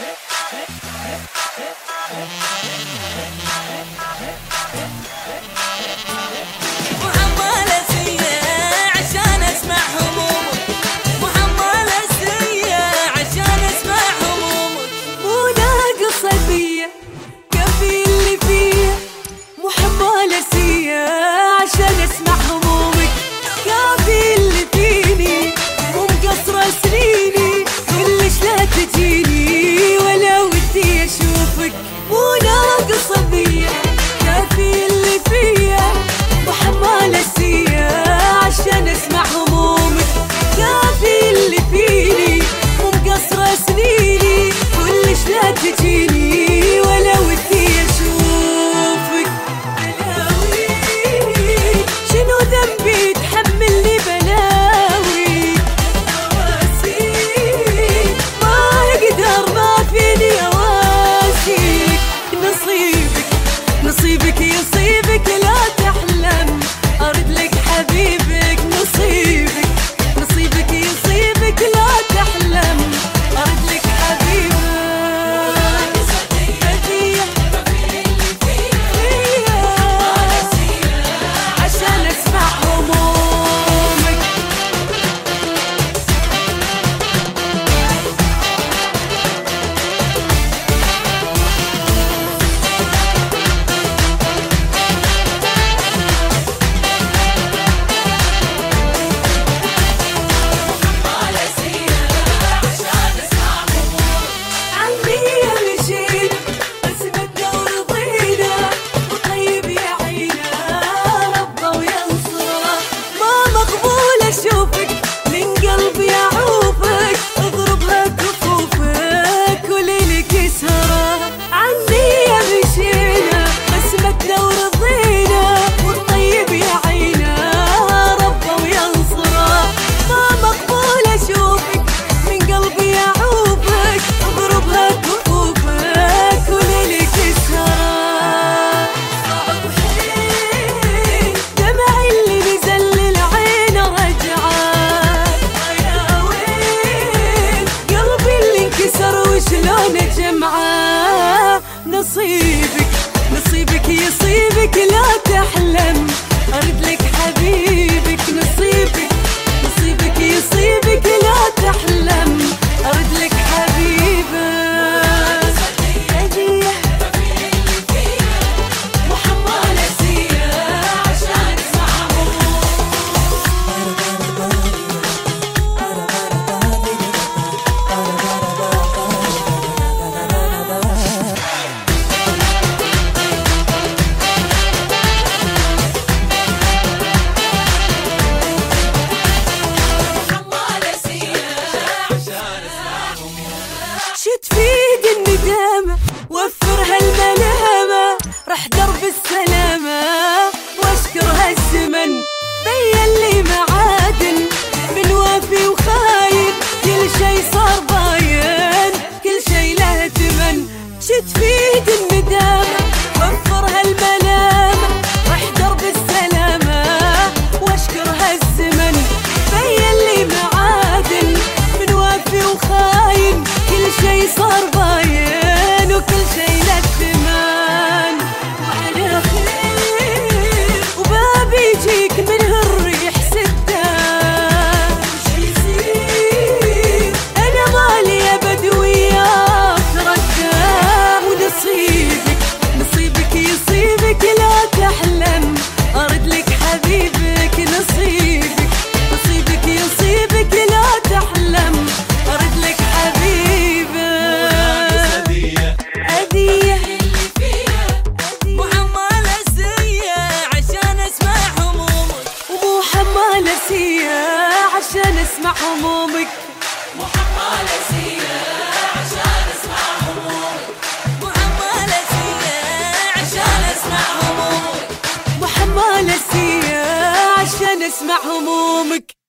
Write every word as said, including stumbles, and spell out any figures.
نصيبك نصيبك يصيبك لا تحلم، أرد لك حبيبك نصيبك نصيبك يصيبك لا تحلم، أرد لك حبيبك. تفيد الندامة وفرها الملامة، رح درب السلامة واشكرها الزمن، بين لي معادن من وافي وخاين، كل شي صار باين كل شي له ثمن. تفيد الندامة وفرها الملامة، رح درب السلامة واشكرها الزمن، بين لي معادن من وافي وخاين، كل شي صار باين وكل شي له ثمن. وعلى خير وبابي يجيك منه الريح سدان، وش يصير انا مالي ابد وياك ردان. ونصيبك نصيبك يصيبك لا تحلم، ارد لك حبيبك نصيبك نصيبك يصيبك لا تحلم، ارد لك عشان اسمع همومك. محملة سيئة عشان اسمع همومك، محملة سيئة عشان اسمع همومك، محملة سيئة عشان اسمع همومك.